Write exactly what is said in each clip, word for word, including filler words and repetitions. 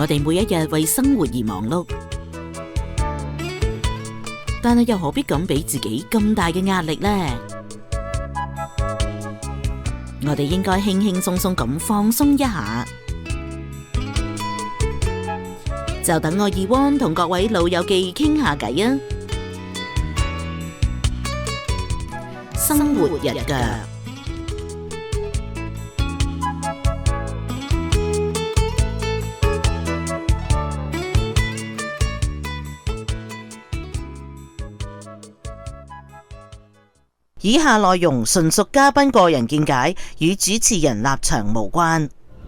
我哋每一日為生活而忙碌，但係又何必咁俾自己咁大嘅壓力呢？我哋應該輕輕鬆鬆咁放鬆一下。就等我二汪同各位老友記傾下偈啊！生活日腳。以下內容純屬嘉賓個人見解，與主持人立場無關。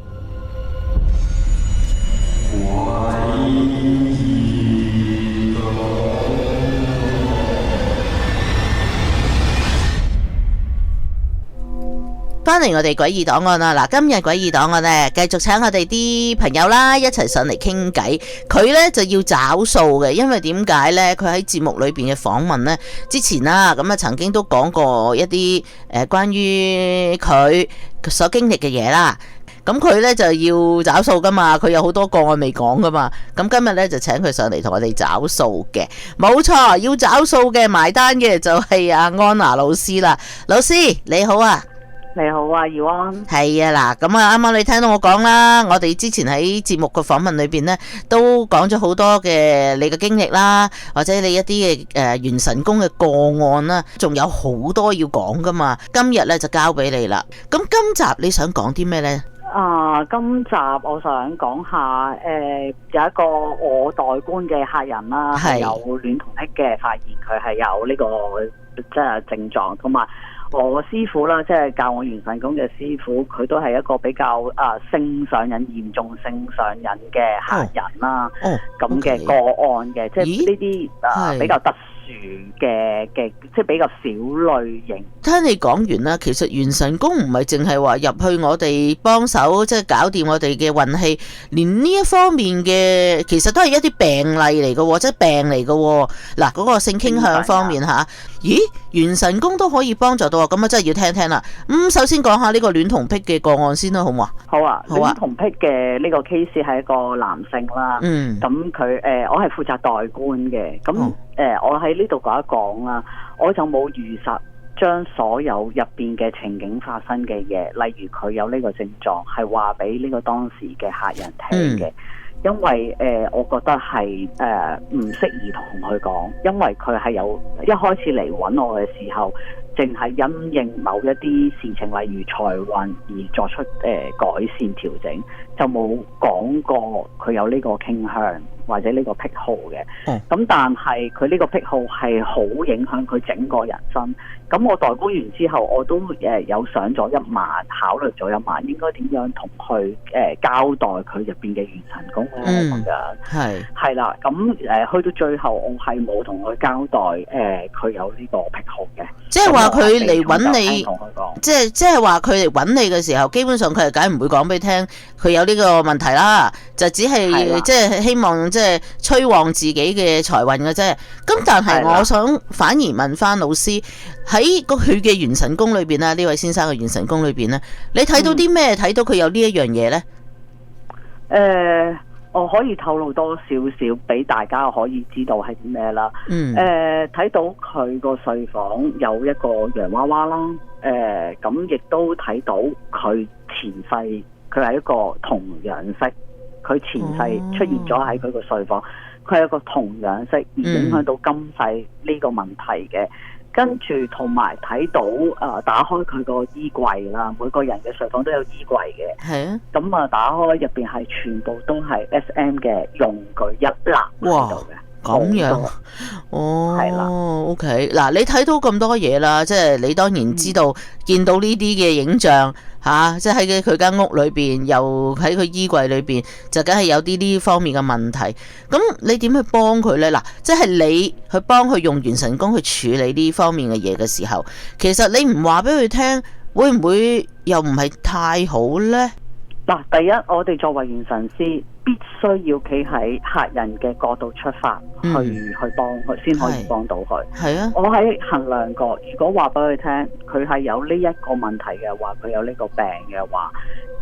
翻嚟我哋詭異檔案啦！嗱，今日詭異檔案呢，繼續請我哋啲朋友啦，一齊上嚟傾偈。佢呢就要找數嘅，因為點解呢？佢喺節目裏邊嘅訪問呢，之前啦，咁啊曾經都講過一啲誒關於佢所經歷嘅嘢啦。咁佢呢就要找數噶嘛，佢有好多個案未講噶嘛。咁今日呢，就請佢上嚟同我哋找數嘅，冇錯，要找數嘅埋單嘅就係阿安娜老師啦。老師你好啊！ 你好啊，耀安。 係啊，嗱，咁啊，啱啱你聽到我講啦，我哋之前喺節目嘅訪問裏邊呢，都講咗好多嘅你嘅經歷啦，或者你一啲嘅誒元神宮嘅個案啦，仲有好多要講噶嘛。今日咧就交俾你啦。咁今集你想講啲咩呢？ 啊，今集我想講下，誒、呃，有一個我代觀嘅客人啦，係有戀童癖嘅，發現佢係有呢、這個即係症狀，同埋我師傅啦，即係教我元神宮嘅師傅，佢都係一個比較啊性上癮、嚴重性上癮嘅客人啦，咁嘅、oh. oh. 個案嘅，即係呢啲啊比較特殊嘅嘅，即係比較少類型。 聽你講完啦，其實元神宮唔係淨係話入去我哋幫手，即係搞掂我哋嘅運氣，連呢一方面嘅其實都係一啲病例嚟嘅，即係病嚟嘅。嗱，嗰個性傾向方面吓，咦，元神宮都可以幫助到，咁啊真係要聽聽啦。咁首先講下呢個戀童癖嘅個案先啦，好唔好啊？ 好啊，戀童癖嘅呢個 case 係一個男性啦， 嗯， 咁佢誒我係負責代觀嘅，咁誒、哦呃、我喺呢度講一講啦，我就冇如實將所有入邊嘅情景發生嘅嘢，例如佢有呢個症狀，係話俾呢個當時嘅客人聽嘅。嗯，因為誒、呃，我覺得係誒唔適宜同佢講，因為佢係有一開始嚟揾我嘅時候，淨係因應某一啲事情，例如財運而作出誒、呃、改善調整，就冇講過佢有呢個傾向或者呢個癖好嘅。咁、嗯、但係佢呢個癖好係好影響佢整個人生。咁我代觀完之後，我都誒有上咗一晚，考慮咗一晚應該點樣同佢誒交代佢入邊嘅元神宮咧咁樣。係係啦，咁誒去到最後，我係冇同佢交代誒佢、呃、有呢個癖好嘅。即係話佢嚟揾你，即係即係話佢嚟揾你嘅時候，基本上佢係梗唔會講俾你聽佢有呢個問題啦，就只係即係希望即係催旺自己嘅財運嘅啫。咁但係我想反而問翻老師，喺個佢嘅元神宮裏邊啦，呢位先生嘅元神宮裏邊咧，你睇到啲咩？睇、嗯、到佢有呢一樣嘢咧？誒、呃。我可以透露多少少俾大家可以知道係啲咩啦。嗯。誒、呃，睇到佢個睡房有一個洋娃娃啦。誒、呃，咁亦都睇到佢前世佢係一個童養媳，佢前世出現咗喺佢個睡房，佢係一個童養媳，而影響到今世呢個問題嘅。跟住同埋睇到誒、呃，打開佢個衣櫃啦，每個人嘅睡房都有衣櫃嘅。係啊。咁啊，打開入邊係全部都係 S M 嘅用具一籃喺度嘅。咁樣，哦，係啦，OK，嗱，你睇到咁多嘢啦，即係你當然知道、嗯、見到呢啲嘅影像吓、啊，即係喺佢間屋裏邊，又喺佢衣櫃裏邊，就梗係有啲呢方面嘅問題。咁你點去幫佢呢？嗱，即係你去幫佢用元神宮去處理呢方面嘅嘢嘅時候，其實你唔話俾佢聽，會唔會又唔係太好呢？嗱，第一，我哋作為元神師，必須要企喺客人嘅角度出發，嗯、去去幫佢，先可以幫到佢。係啊，我喺衡量過，如果話俾佢聽，佢係有呢一個問題嘅話，佢有呢個病嘅話，其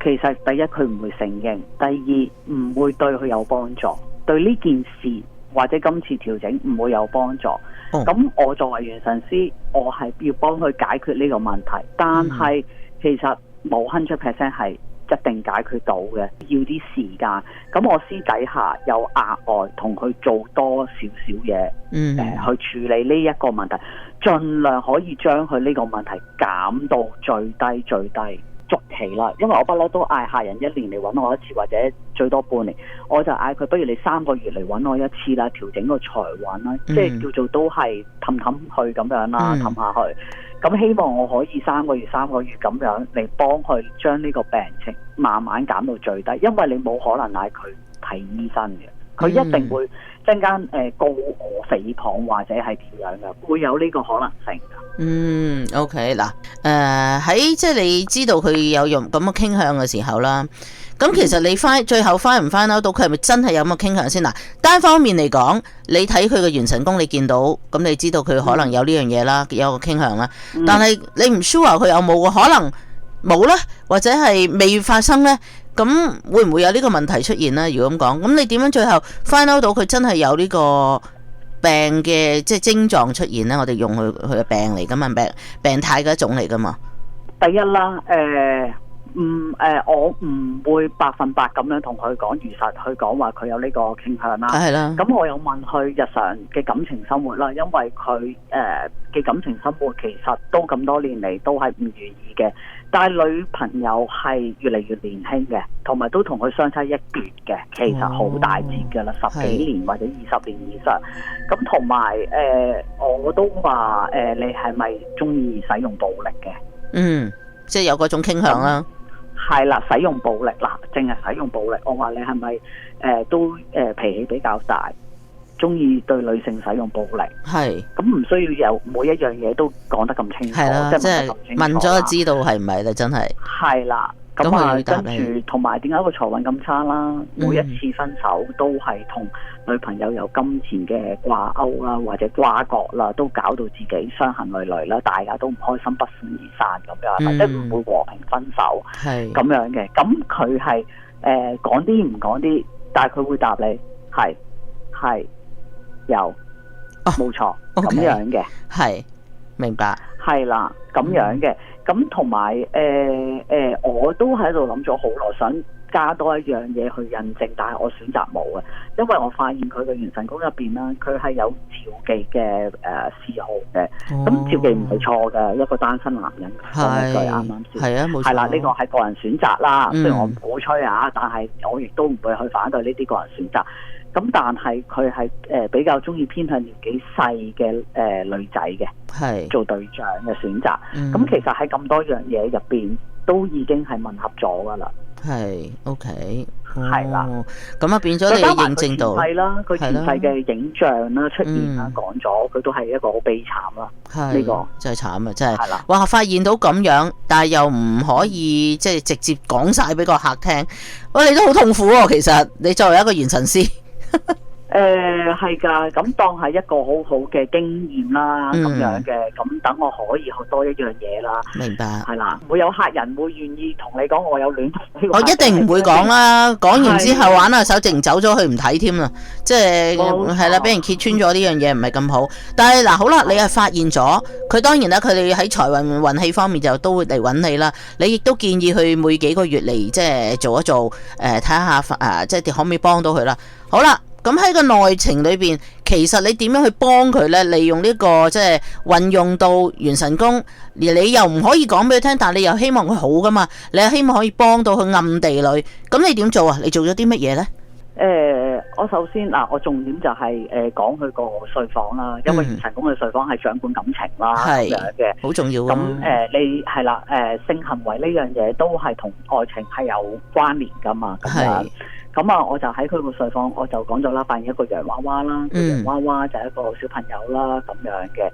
其實第一佢唔會承認，第二唔會對佢有幫助，對呢件事或者今次調整唔會有幫助。咁、哦、我作為元神師，我係要幫佢解決呢個問題，但係其實冇一百 percent 係一定解決到嘅，要啲時間。咁我私底下有額外同佢做多少少嘢， 嗯、 呃，去處理呢一個問題，盡量可以將佢呢個問題減到最低最低。續期啦，因為我不嬲都嗌客人一年嚟揾我一次，或者最多半年，我就嗌佢不如你三個月嚟揾我一次啦，調整個財運啦，嗯、即係叫做都係氹氹去咁樣啦，氹、嗯、下去。咁希望我可以三個月三個月咁樣嚟幫佢將呢個病情慢慢減到最低，因為你冇可能嗌佢睇醫生嘅，佢一定會陣間誒告我誹謗或者係點樣嘅，會有呢個可能性。 嗯 ，OK 嗱，誒喺即係你知道佢有用咁嘅傾向嘅時候啦，咁其實你翻最後翻唔翻到佢係咪真係有咁嘅傾向先嗱？單方面嚟講，你睇佢嘅元神宮，你見到咁，你知道佢可能有呢樣嘢啦，有個傾向啦。但係你唔 sure 佢有冇嘅可能冇咧，或者係未發生咧？咁會唔會有呢個問題出現咧？如果咁講，咁你點樣最後翻到到佢真係有呢個病嘅即係症狀出現咧？我哋用佢佢嘅病嚟噶嘛，病病態嘅一種嚟噶嘛。第一啦，誒、呃，唔誒、呃，我唔會百分百咁樣同佢講如實去講話佢有呢個傾向啦。係啦。咁我有問佢日常嘅感情生活啦，因為佢誒嘅感情生活其實都咁多年嚟都係唔如意嘅。但係女朋友係越嚟越年輕嘅，同埋都同佢相差一橛嘅，其實好大截㗎啦，哦、十幾年或者二十年以上。咁同埋誒，我都話誒、呃，你係咪中意使用暴力嘅？嗯，即係有嗰種傾向啦。係啦，使用暴力啦，淨係使用暴力。我話你係咪誒都誒、呃、脾氣比較大？中意對女性使用暴力，係咁唔需要有每一樣嘢都講得咁清楚，即係問咗就知道係唔係啦，真係係啦。咁啊，跟住同埋點解個財運咁差啦？嗯、每一次分手都係同女朋友有金錢嘅掛鈎啦，或者瓜葛啦，都搞到自己傷痕累累啦，大家都唔開心，不歡而散咁樣，或者唔會和平分手，係咁樣嘅。咁佢係誒講啲唔講啲，但係佢會答你係係。有，冇錯，咁、oh, okay. 樣嘅，係明白，係啦，咁樣嘅，咁同埋誒誒，我都喺度諗咗好耐，想加多一樣嘢去印證，但係我選擇冇嘅，因為我發現佢嘅元神宮入邊啦，佢係有召妓嘅誒嗜好嘅，咁召妓唔係錯嘅，一個單身男人講一句啱啱先，係啊，冇錯，係啦，呢、這個係個人選擇啦，雖然、嗯、我唔鼓吹啊，但係我亦都唔會去反對呢啲個人選擇。咁但係佢係誒比較中意偏向年紀細嘅誒女仔嘅，係做對象嘅選擇。咁、嗯、其實喺咁多樣嘢入邊，都已經係吻合咗噶啦。係 OK，係啦。咁啊變咗你認證到係啦，佢前世嘅影像啦出現啦，講咗佢都係一個好悲慘啦。係呢、這個真係慘啊！真係。係啦。哇！發現到咁樣，但係又唔可以即係直接講晒俾個客聽。喂，你都好痛苦喎、啊！其實你作為一個元神師。誒係㗎，咁當係一個好好嘅經驗啦，咁、嗯、樣嘅，咁等我可以學多一樣嘢啦。明白，係啦，會有客人會願意同你講我有戀童。我一定唔會講啦，講完之後玩下手，直走咗去唔睇添啦，即係係啦，俾人揭穿咗呢樣嘢唔係咁好。但係嗱，好啦，你係發現咗佢，當然啦，佢哋喺財運運氣方面就都會嚟揾你啦。你亦都建議佢每幾個月嚟即係做一做，誒睇下誒，即係可唔可以幫到佢啦。好啦。咁喺個內情裏邊，其實你點樣去幫佢呢？利用呢、這個即係運用到元神宮，而你又唔可以講俾佢聽，但係你又希望佢好噶嘛？你又希望可以幫到佢暗地裏，咁你點做啊？你做咗啲乜嘢呢？誒、呃，我首先嗱，我重點就係誒講佢個睡房啦，因為元神宮嘅睡房係掌管感情啦，咁樣嘅，好重要。咁誒、呃，你係啦，誒、呃、性行為呢樣嘢都係同愛情係有關聯噶嘛，咁樣。咁啊，我就喺佢個睡房，我就講咗啦，扮演一個洋娃娃啦，個洋娃娃就係一個小朋友啦，咁樣嘅。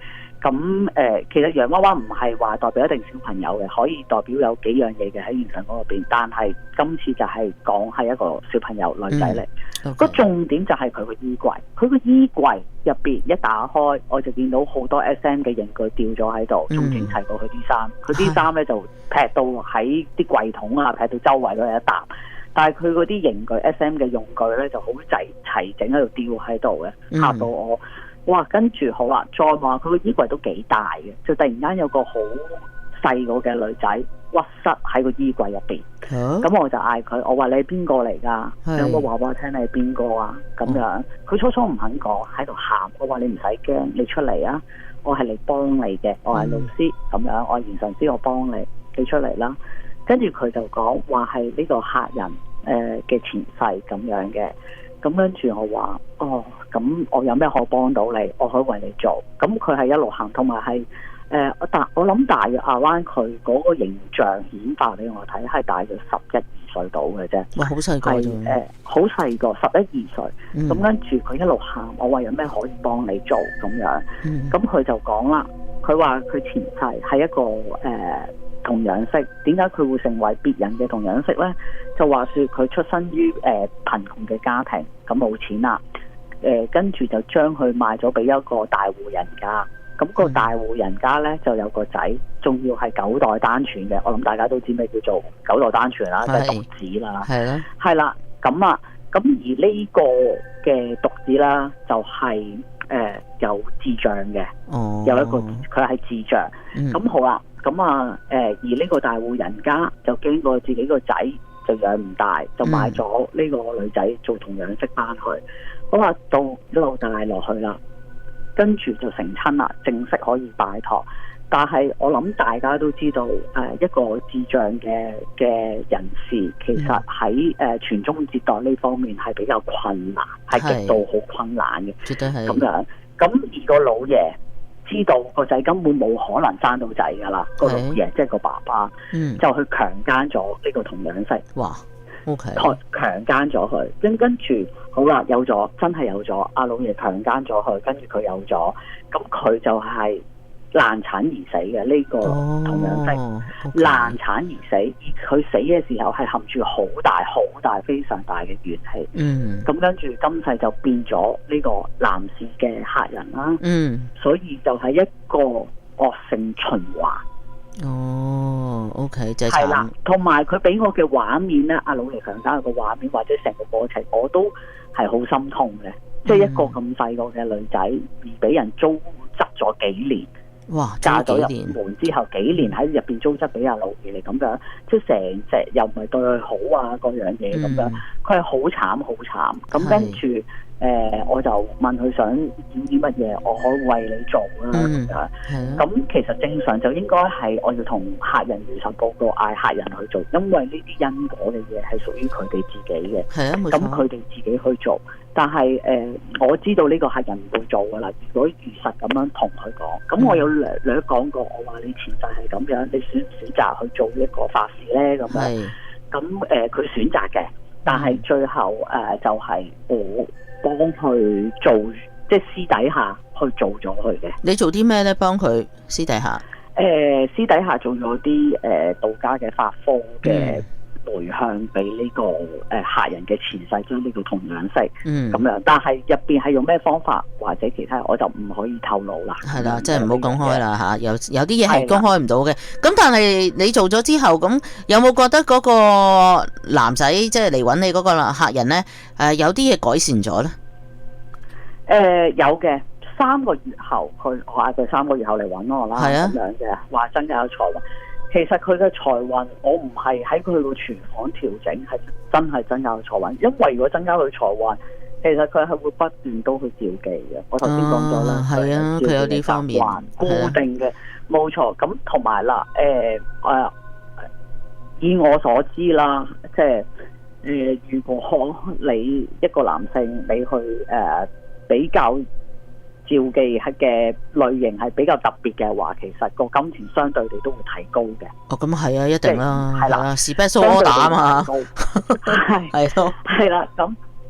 咁誒、呃，其實洋娃娃唔係話代表一定小朋友嘅，可以代表有幾樣嘢嘅喺現場嗰邊。但係今次就係講係一個小朋友女仔嚟，嗯 okay. 個重點就係佢個衣櫃。佢個衣櫃入邊一打開，我就見到好多 S M 嘅刑具掉咗喺度，仲整齊過佢啲衫。佢啲衫咧就劈到喺啲櫃桶啊，劈到周圍都有一笪。但係佢嗰啲刑具 S M 嘅用具咧就好齊齊整喺度吊喺度嘅，嚇到我。哇！跟住好啦，再話佢個衣櫃都幾大嘅，就突然間有個好細個嘅女仔屈膝喺個衣櫃入邊。咁、啊、我就嗌佢，我話你係邊個嚟㗎？有冇話俾我聽你係邊個啊？咁樣佢、哦、初初唔肯講，喺度喊。我話你唔使驚，你出嚟啊！我係嚟幫你嘅，我係老師咁、嗯、樣，我係言上師，我幫你，你出嚟啦。跟住佢就講話係呢個客人誒嘅前世咁樣嘅。咁跟住我話，哦，咁我有咩可以幫到你？我可以為你做。咁佢係一路行，同埋係誒，我大我諗大約阿灣佢嗰個形象顯化俾我睇，係大約十一二歲到嘅啫。哇，好細個啫！誒，好細個，十一二歲。咁跟住佢一路行，我話有咩可以幫你做咁樣。咁佢、嗯、就講啦，佢話佢前世係一個誒。呃童養媳，點解佢會成為別人嘅童養媳呢？就話說佢出身於誒、呃、貧窮嘅家庭，咁冇錢啦，誒、呃、跟住就將佢賣咗俾一個大戶人家，咁、那個大戶人家呢，就有個仔，仲要係九代單傳嘅。我諗大家都知咩叫做九代單傳啦，就係獨子啦，係啦，係啦，咁啊，咁而呢個嘅獨子啦，就係、是、誒、呃、有智障嘅，哦、有一個佢係智障，咁、嗯、好啦。咁啊，誒，而呢個大戶人家就經過自己個仔就養唔大，就買咗呢個女仔做童養媳翻去。好啦，到一路帶落去啦，跟住就成親啦，正式可以拜託。但係我諗大家都知道，誒、呃，一個智障嘅嘅人士，其實喺誒傳宗接代呢方面係比較困難，係極度好困難嘅。絕對係咁樣。咁而個老爺知道個仔根本冇可能生到仔噶啦，個老爺即係個爸爸，嗯、就去強姦咗呢個童養媳。哇！OK，強強姦咗佢，跟跟住好啦，有咗真係有咗，阿老爺強姦咗佢，跟住佢有咗，咁佢就係難產而死嘅呢、這個童養媳，哦 okay、難產而死，而佢死嘅時候係含住好大好大非常大嘅怨氣。嗯，咁跟住今世就變咗呢個男士嘅客人啦。嗯，所以就係一個惡性循環。哦 ，OK，就係啦，同埋佢俾我嘅畫面咧，阿老爺強姦個畫面或者成個過程，我都係好心痛嘅。即係、嗯、一個咁細個嘅女仔，而俾人糟質咗幾年。哇！嫁咗入門之後幾年喺入邊租質俾阿老爺嚟咁樣，即係成隻又唔係對佢好啊，嗰樣嘢咁樣，佢係好慘好慘。咁跟住誒、呃，我就問佢想要啲乜嘢，我可以為你做啦咁樣。咁其實正常就應該係我要同客人如實報告，嗌客人去做，因為呢啲因果嘅嘢係屬於佢哋自己嘅。係啊，冇錯。咁佢哋自己去做。但係誒、呃，我知道呢個客人唔會做噶啦。如果如實咁樣同佢講，咁我有略略講過，我話你前世係咁樣，你選唔選擇去做一個法事咧？咁樣，咁誒佢選擇嘅，但係最後誒、呃、就係、是、我幫佢做，即係私底下去做咗佢嘅。你做啲咩咧？幫佢私底下？誒、呃，私底下做咗啲誒道家嘅法科嘅。嗯回向俾呢個誒客人嘅前世，將呢個童養媳，嗯，咁樣，但係入邊係用咩方法或者其他，我就唔可以透露啦。係啦，即係唔好公開啦嚇。有有啲嘢係公開唔到嘅。咁但係你做咗之後，咁有冇覺得嗰個男仔即係嚟揾你嗰個客人咧？誒，有啲嘢改善咗咧？誒，有嘅。三個月後，佢我嗌佢三個月後嚟揾我啦，咁樣嘅話真係有才華。其實佢嘅財運，我唔係喺佢個廚房調整，係真係增加佢財運。因為如果增加佢財運，其實佢係會不斷都去召妓嘅。我頭先講咗啦，係啊，佢有啲方面固定嘅，冇錯。咁同埋啦，誒誒、呃呃，以我所知啦，即係誒，如果你一個男性，你去誒、呃、比較。召妓係嘅類型係比較特別嘅話，其實個金錢相對地都會提高嘅。哦，咁係啊，一定啦，係啦，士不蘇打啊嘛，係係咯，係啦。咁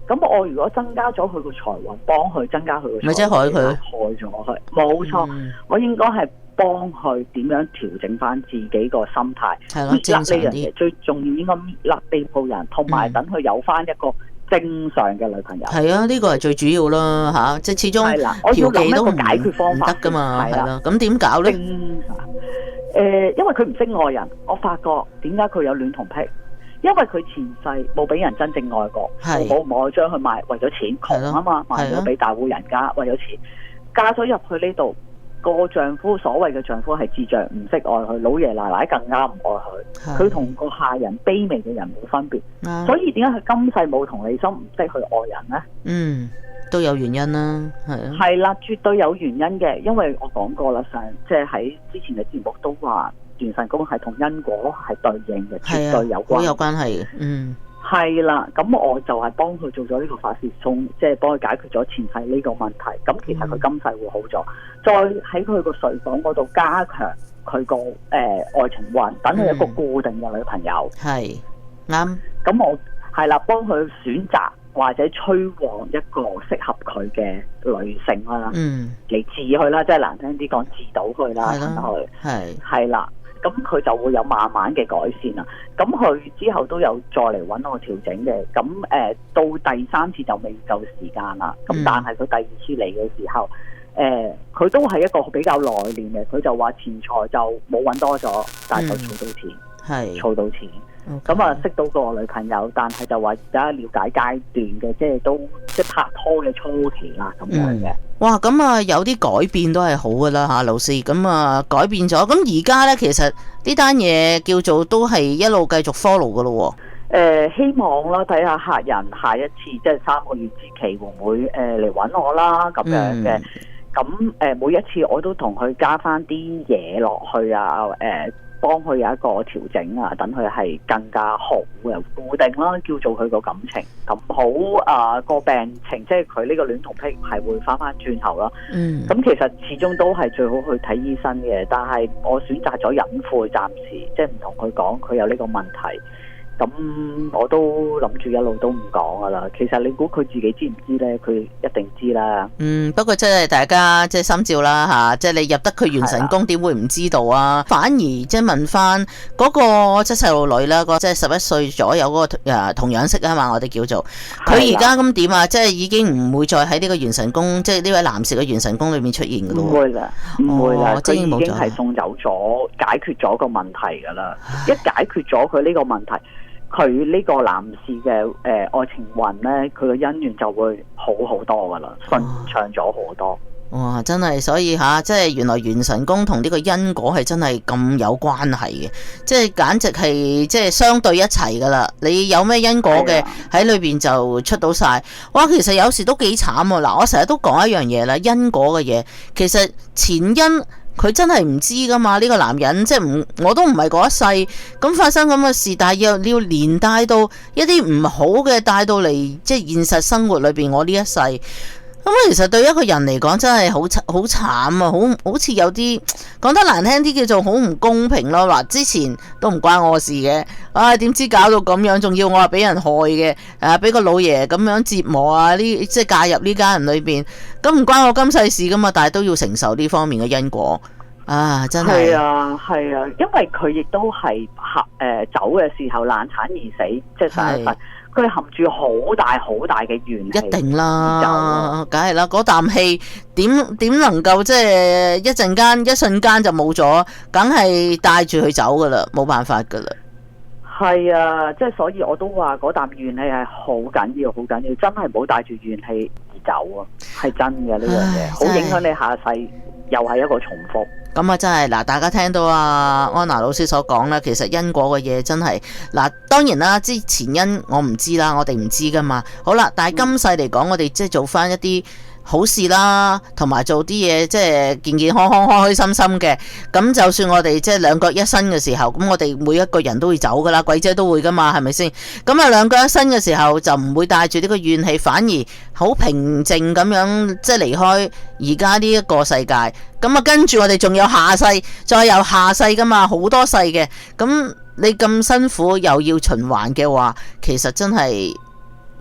咁我如果增加咗佢個財運，幫佢增加佢個財運， 咪即係害佢， 害咗佢，冇錯。嗯、我應該係幫佢點樣調整翻自己個心態， 係咯，正常啲。 最重要應該搣甩地鋪人，同埋等佢有翻一個正常嘅女朋友。 係啊，呢個係最主要啦嚇，即係始終嫖妓都唔解決方法得噶嘛，係啦。咁點搞咧？ 誒、呃，因為佢唔識愛人，我發覺點解佢有戀童癖？因為佢前世冇俾人真正愛過，父母唔愛將佢賣，為咗錢窮啊嘛，賣咗俾大戶人家，為咗錢嫁咗入去呢度。個丈夫所謂嘅丈夫係智障，唔識愛佢，老爺奶奶更加唔愛佢。佢同個下人卑微嘅人冇分別，的所以點解佢今世冇同理心，唔識去愛人呢？ 嗯，都有原因啦，係啊。係啦，絕對有原因嘅，因為我講過啦，上即係喺之前嘅節目都話，元神宮係同因果係對應嘅，絕對有關， 好有關係嘅，嗯。 係啦，咁我就係幫佢做咗呢個法事送，即係幫佢解決咗前世呢個問題。咁其實佢今世會好咗，嗯、再喺佢個睡房嗰度加強佢個誒愛情運，等佢一個固定嘅女朋友。 係啱。 咁我係啦，幫佢選擇或者催旺一個適合佢嘅女性啦， 嗯， 嚟治佢啦，即係難聽啲講治到佢啦，等佢係係啦。咁佢就會有慢慢嘅改善啦。咁佢之後都有再嚟揾我調整嘅。咁誒、呃、到第三次就未夠時間啦。咁、嗯、但係佢第二次嚟嘅時候，誒、呃、佢都係一個比較內斂嘅。佢就話錢財就冇揾多咗，但係就儲到錢，係儲、嗯、到錢。咁啊 Okay. 識到個女朋友，但係就話而家了解階段嘅，即係都即係拍拖嘅初期啦咁樣嘅。 哇，咁啊有啲改變都係好噶啦吓，老師。咁啊改變咗，咁而家咧其實呢單嘢叫做都係一路繼續 follow 噶咯。 誒、呃，希望啦，睇下客人下一次即係三個月之期會唔會誒嚟搵我啦咁樣嘅。咁誒、嗯呃、每一次我都同佢加翻啲嘢落去啊，誒、呃。幫佢有一個調整啊，等佢係更加好嘅固定啦，叫做佢個感情咁好啊，個病情即係佢呢個戀童癖係會翻翻轉頭啦。嗯，咁其實始終都係最好去睇醫生嘅，但係我選擇咗隱晦，暫時即係唔同佢講佢有呢個問題。咁我都諗住一路都唔講噶啦。其實你估佢自己知唔知呢？佢一定知啦。嗯， 不過即係大家即係心照啦吓，即係你入得佢元神宮，點會唔知道啊？反而即係問翻嗰個即係細路女啦，個即係十一歲左右嗰個誒童養媳啊嘛，我哋叫做佢而家咁點啊？即係已經唔會再喺呢個元神宮，即係呢位男士嘅元神宮裏面出現噶咯。唔會啦，唔會啦，佢、哦、已經係送走咗，解決咗個問題噶啦。一解決咗佢呢個問題。佢呢個男士嘅誒、呃、愛情運呢，佢嘅姻緣就會好好多噶啦，順暢咗好多。 哇！真係，所以吓、啊，即係原來元神宮同呢個因果係真係咁有關係嘅，即係簡直係即係相對一齊噶啦。你有咩因果嘅喺裏邊就出到晒。哇！其實有時都幾慘啊。嗱，我成日都講一樣嘢啦，因果嘅嘢，其實前因。佢真係唔知噶嘛？呢、這個男人即係唔，我都唔係嗰一世咁發生咁嘅事，但係要你要連帶到一啲唔好嘅帶到嚟，即係現實生活裏邊，我呢一世咁其實對一個人嚟講真係好好慘啊！好好似有啲講得難聽啲叫做好唔公平咯。嗱，之前都唔關我事嘅，啊點知搞到咁樣，仲要我話俾人害嘅，誒俾個老爺咁樣折磨啊！呢即係介入呢家人裏邊，咁唔關我今世事噶嘛，但係都要承受呢方面嘅因果啊！真係係啊係啊，因為佢亦都係合誒走嘅時候難產而死，即係上一世。佢含住好大好大嘅怨氣， 一定啦，梗係啦，嗰啖氣點點能夠即係一陣間一瞬間就冇咗，梗係帶住佢走噶啦，冇辦法噶啦。 係啊，即係所以我都話嗰啖怨氣係好緊要，好緊要，真係唔好帶住怨氣而走啊，係真嘅呢樣嘢，好影響你下世，又係一個重複。 咁啊，真係嗱，大家聽到啊安娜老師所講啦，其實因果嘅嘢真係嗱，當然啦，之前因我唔知啦，我哋唔知噶嘛。好啦，但係今世嚟講，我哋即係做翻一啲好事啦，同埋做啲嘢即係健健康康、開開心心嘅。咁就算我哋即係兩腳一伸嘅時候，咁我哋每一個人都會走噶啦，鬼姐都會噶嘛，係咪先？咁啊，兩腳一伸嘅時候就唔會帶住呢個怨氣，反而好平靜咁樣即係離開而家呢一個世界。咁啊，跟住我哋仲有下世，再有下世噶嘛，好多世嘅。咁你咁辛苦又要循環嘅話，其實真係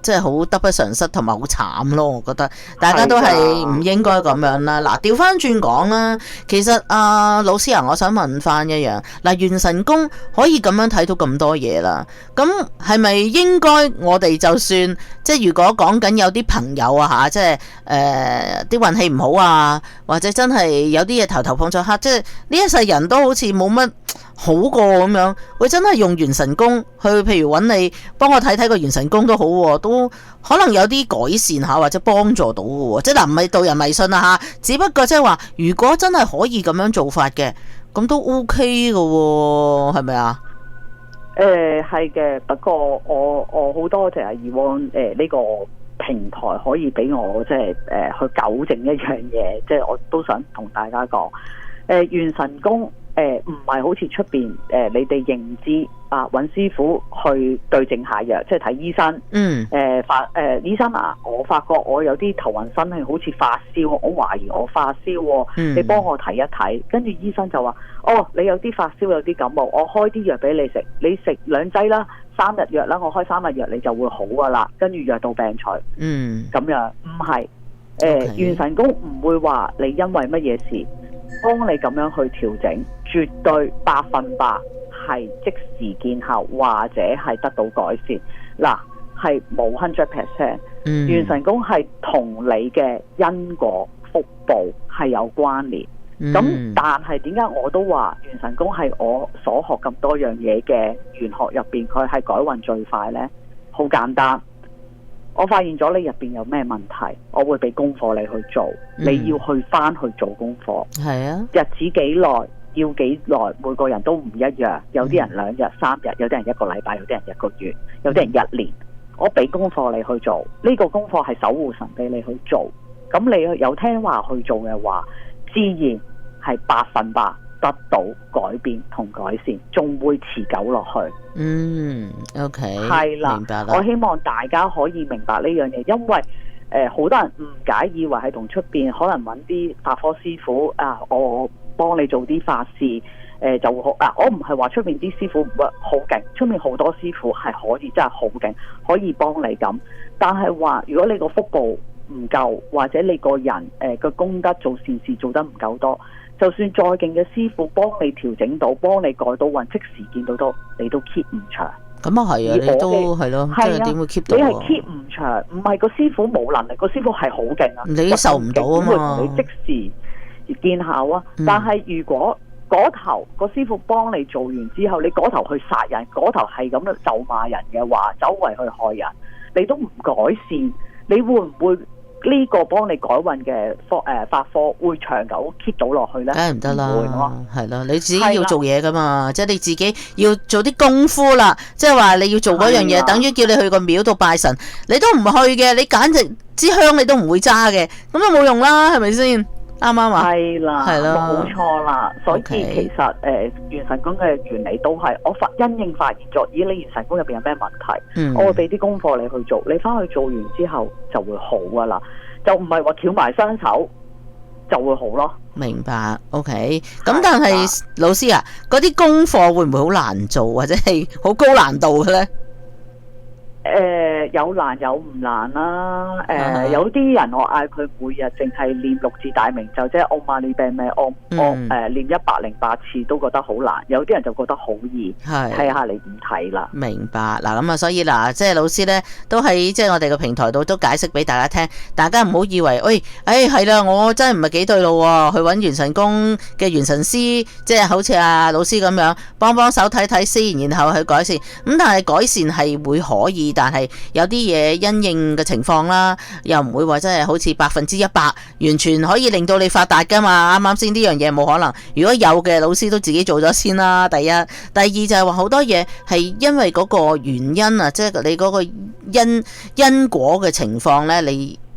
即係好得不償失同埋好慘咯。我覺得大家都係唔應該咁樣啦。嗱，調翻轉講啦，其實啊、呃、老師啊，我想問翻一樣，嗱，元神宮可以咁樣睇到咁多嘢啦，咁係咪應該我哋就算即係如果講緊有啲朋友啊吓，即係誒啲運氣唔好啊，或者真係有啲嘢頭頭碰咗黑，即係呢一世人都好似冇乜好過咁樣，會真係用元神宮去，譬如揾你幫我睇睇個元神宮都好喎，都可能有啲改善下或者幫助到嘅喎，即係嗱唔係導人迷信啊吓，只不過即係話如果真係可以咁樣做法嘅，咁都 OK 嘅喎，係咪啊？ 誒係嘅，不過我我好多謝阿 Yvonne 誒呢個平台可以俾我即係誒去糾正一樣嘢，即係我都想同大家講，誒元神宮。誒唔係好似出邊誒你哋認知啊，揾師傅去對症下藥，即係睇醫生。嗯。誒、呃、發誒、呃、醫生啊，我發覺我有啲頭暈身係好似發燒，我懷疑我發燒喎。嗯。你幫我睇一睇，跟住醫生就話：哦，你有啲發燒，有啲感冒，我開啲藥俾你食，你食兩劑啦，三日藥啦，我開三日藥你就會好噶啦。跟住藥到病除。嗯。咁樣唔係誒元神宮唔會話你因為乜嘢事。幫你咁樣去調整，絕對百分百係即時見效，或者係得到改善。嗱，係冇 hundred percent。元神宮係同你嘅因果福報係有關聯。咁、嗯、但係點解我都話元神宮係我所學咁多樣嘢嘅玄學入邊，佢係改運最快呢？好簡單。我發現咗你入邊有咩問題，我會俾功課你去做，嗯、你要去翻去做功課。係啊，日子幾耐，要幾耐，每個人都唔一樣。有啲人兩日、三日，有啲人一個禮拜，有啲人一個月，有啲人一年。我俾功課你去做，呢、這個功課係守護神俾你去做。咁你有聽話去做嘅話，自然係百分百得到改變同改善，仲會持久落去。嗯 ，OK， 係啦，明白啦。我希望大家可以明白呢樣嘢，因為誒好、呃、多人誤解，以為係同出邊可能揾啲法科師傅啊，我幫你做啲法事誒、呃、就會好啊。我唔係話出邊啲師傅唔好勁，出面好多師傅係可以真係好勁，可以幫你咁。但係話如果你個福報唔夠，或者你個人誒個、呃、功德做善事做得唔夠多。就算再勁嘅師傅幫你調整到，幫你改到運，即時見到都你都 keep 唔長。咁啊係啊，你都係咯，即係點會 keep 到？你係 keep 唔長，唔係個師傅冇能力，個師傅係好勁啊！你受唔到啊嘛，會同你即時見效啊！嗯、但係如果嗰頭個師傅幫你做完之後，你嗰頭去殺人，嗰頭係咁樣咒罵人嘅話，周圍去害人，你都唔改善，你會唔會？呢個幫你改運嘅科誒法科會長久 keep 到落去咧？梗係唔得啦，係啦，你自己要做嘢噶嘛，即係你自己要做啲功夫啦。即係話你要做嗰樣嘢，等於叫你去個廟度拜神，你都唔去嘅，你簡直支香你都唔會揸嘅，咁就冇用啦，係咪先？啱唔啱啊？係啦，係啦，冇錯啦。所以其實誒、呃、元神宮嘅原理都係我發因應發現咗，咦你元神宮入邊有咩問題？嗯、我會俾啲功課你去做，你翻去做完之後就會好噶啦，就唔係話翹埋雙手就會好咯。明白 ？OK。咁但係老師啊，嗰啲功課會唔會好難做，或者係好高難度嘅咧？誒、呃，有難有唔難啦。誒、呃，uh huh. 有啲人我嗌佢每日淨係練六字大明咒，即係唵嘛呢唄咩，我我誒練一百零八次都覺得好難。有啲人就覺得好易，係睇下你點睇啦。明白嗱，咁啊，所以嗱，即係老師咧都喺即係我哋個平台度都解釋俾大家聽，大家唔好以為，喂，誒係啦，我真係唔係幾對路喎，去揾元神宮嘅元神師，即係好似阿老師咁樣幫幫手睇睇先，然後去改善。咁但係改善係會可以。但係有啲嘢因應嘅情況啦，又唔會話真係好似百分之一百完全可以令到你發達噶嘛？啱啱先呢樣嘢冇可能。如果有嘅，老師都自己做咗先啦。第一，第二就係話好多嘢係因為嗰個原因啊，即係你嗰個因因果嘅情況呢，你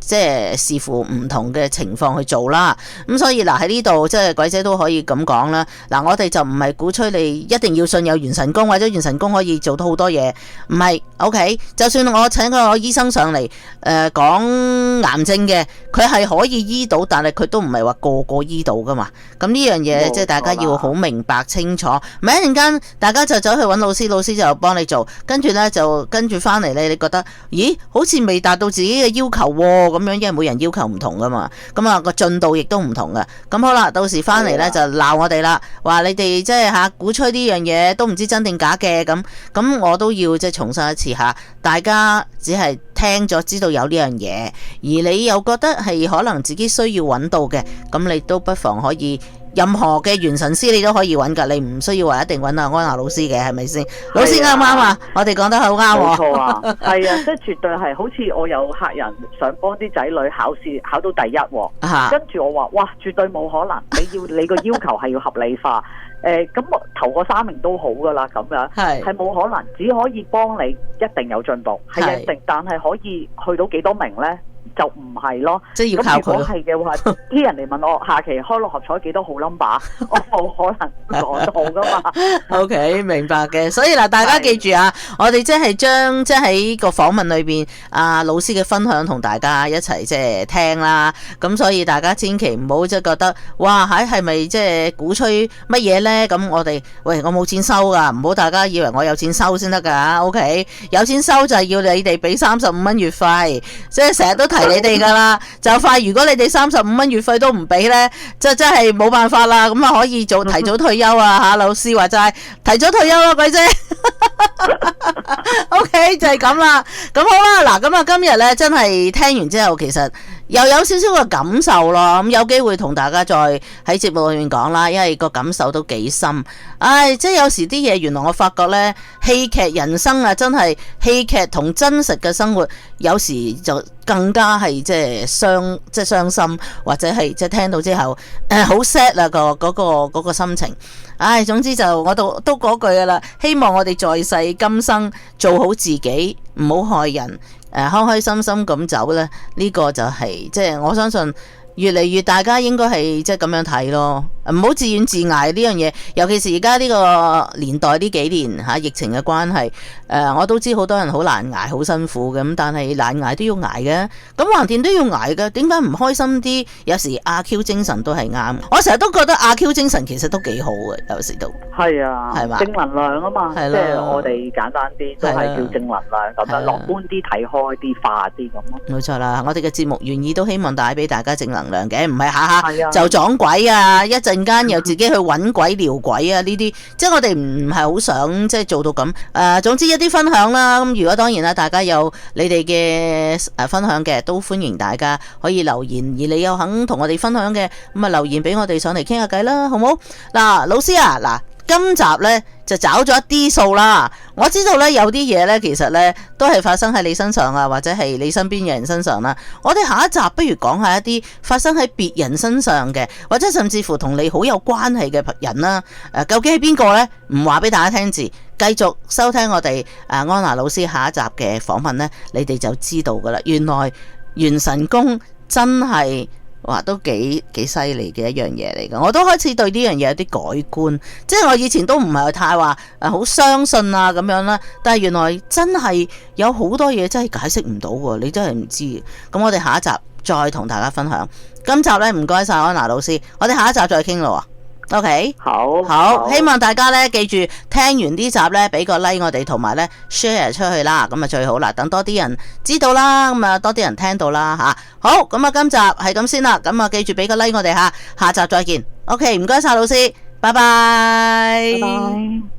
即係視乎唔同嘅情況去做啦。咁所以嗱喺呢度即係鬼姐都可以咁講啦。嗱，我哋就唔係鼓吹你一定要信有元神功或者元神功可以做到好多嘢，唔係 OK。就算我請個醫生上嚟誒、呃、講癌症嘅，佢係可以醫到，但係佢都唔係話個個醫到噶嘛。咁呢樣嘢即係大家要好明白清楚，唔係一陣間大家就走去揾老師，老師就幫你做，跟住呢，就跟住翻嚟咧，你覺得咦好似未達到自己嘅要求喎，咁樣因為每人要求唔同噶嘛，咁啊個進度亦都唔同嘅。咁好啦，到時翻嚟呢，就鬧我哋啦，話你哋即係嚇鼓吹呢樣嘢都唔知真定假嘅，咁咁我都要即係重申一次嚇，大家只係聽咗知道有呢樣嘢，而你又覺得係可能自己需要揾到嘅，咁你都不妨可以任何嘅元神師你都可以揾㗎，你唔需要話一定揾阿安娜老師嘅，係咪先？老師啱唔啱啊？我哋講得好啱喎。 冇錯啊，係啊，即係絕對係。好似我有客人想幫啲仔女考試考到第一喎， 啊、 跟住我話哇，絕對冇可能，你要你個要求係要合理化。誒咁我頭個三名都好㗎啦，咁樣係係冇可能，只可以幫你一定有進步，係一定，但係可以去到幾多名呢？就唔係咯， 即係要靠佢。 咁如果係嘅話，啲人嚟問我下期開六合彩幾多號 number， 我冇可能講到噶嘛。 O K， 明白嘅。所以嗱，大家記住啊，我哋即係將即係喺個訪問裏邊，阿老師嘅分享同大家一齊即係聽啦。咁所以大家千祈唔好即係覺得，哇，喺係咪即係鼓吹乜嘢咧？咁我哋喂，我冇錢收噶，唔好大家以為我有錢收先得噶。O K， 有錢收就係要你哋俾三十五蚊月費，即係成日都提你哋噶啦，就快如果你哋三十五蚊月費都唔俾呢，就真係冇辦法啦。咁啊可以做提早退休啊吓，老師話齋提早退休啦，鬼姐。O K 就係咁啦。咁好啦，嗱咁啊今日呢，真係聽完之後，其實又有少少嘅感受咯。咁有機會同大家再喺節目裏面講啦，因為個感受都幾深。唉，即係有時啲嘢，原來我發覺呢，戲劇人生啊，真係戲劇同真實嘅生活，有時就更加係即係傷，即係傷心，或者係即係聽到之後，誒好 sad 啊個嗰個嗰個心情。唉，總之就我都都嗰句噶啦，希望我哋在世今生做好自己，唔好害人，誒開開心心咁走咧。呢個就係即係我相信。越嚟越大家應該係即係咁樣睇咯，唔好自怨自艾呢樣嘢。尤其是而家呢個年代呢幾年嚇疫情嘅關係，誒、呃、我都知好多人好難捱，好辛苦嘅咁，但係難捱都要捱嘅。咁橫掂都要捱嘅，點解唔開心啲？有時阿 Q 精神都係啱。我成日都覺得阿 Q 精神其實都幾好嘅，有時都係啊，係嘛？正能量啊嘛， 係即係我哋簡單啲都係叫正能量咁樣，樂觀啲、睇開啲、化啲咁咯。 冇錯啦，我哋嘅節目原意都希望帶俾大家正能量嘅，唔係下下就撞鬼啊！一陣間又自己去揾鬼撩鬼啊！呢啲即係我哋唔係好想即係做到咁。誒、呃，總之一啲分享啦。咁如果當然啦，大家有你哋嘅誒分享嘅，都歡迎大家可以留言。而你又肯同我哋分享嘅，咁啊留言俾我哋上嚟傾下偈啦，好唔好？嗱，老師啊，嗱。今集呢就找咗一啲數啦，我知道呢有啲嘢呢其實呢都係發生喺你身上啊，或者係你身邊嘅人身上啦。我哋下一集不如講下一啲發生喺別人身上嘅，或者甚至乎同你好有關係嘅人啦。誒，究竟係邊個呢？唔話俾大家聽住，繼續收聽我哋誒安娜老師下一集嘅訪問呢，你哋就知道噶啦。原來元神功真係。哇，都幾幾犀利嘅一樣嘢嚟㗎，我都開始對呢樣嘢有啲改觀，即係我以前都唔係太話誒好相信啊咁樣啦，但係原來真係有好多嘢真係解釋唔到喎，你真係唔知。咁我哋下一集再同大家分享。今集呢，唔該晒安娜老師，我哋下一集再傾咯。OK， 好， 好， 好， 希望大家咧記住聽完呢集咧，俾個 like 我哋，同埋咧 share 出去啦，咁啊最好啦，等多啲人知道啦，咁啊多啲人聽到啦吓。好，咁啊今集係咁先啦，咁啊記住俾個 like 我哋吓，下集再見。OK， 唔該晒老師，拜拜。 拜拜。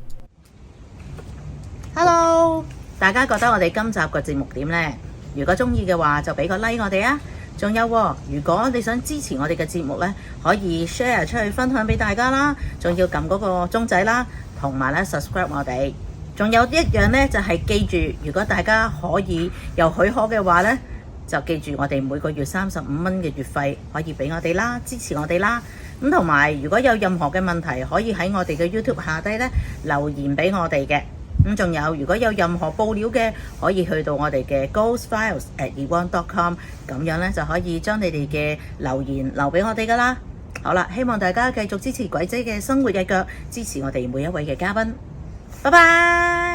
Hello， 大家覺得我哋今集個節目點呢？如果中意嘅話，就俾個 like 我哋啊！仲有，如果你想支持我哋嘅節目呢，可以 share 出去分享俾大家啦，仲要撳嗰個鐘仔啦，同埋咧 subscribe 我哋。仲有一樣呢，就係記住，如果大家可以有許可嘅話呢，就記住我哋每個月三十五蚊嘅月費可以俾我哋啦，支持我哋啦。咁同埋如果有任何嘅問題，可以喺我哋嘅 YouTube 下低呢留言俾我哋嘅。 咁仲有，如果有任何報料嘅，可以去到我哋嘅 ghost files at eone dot com， 咁樣咧就可以將你哋嘅留言留俾我哋噶啦。好啦，希望大家繼續支持鬼姐嘅生活日腳，支持我哋每一位嘅嘉賓。拜拜。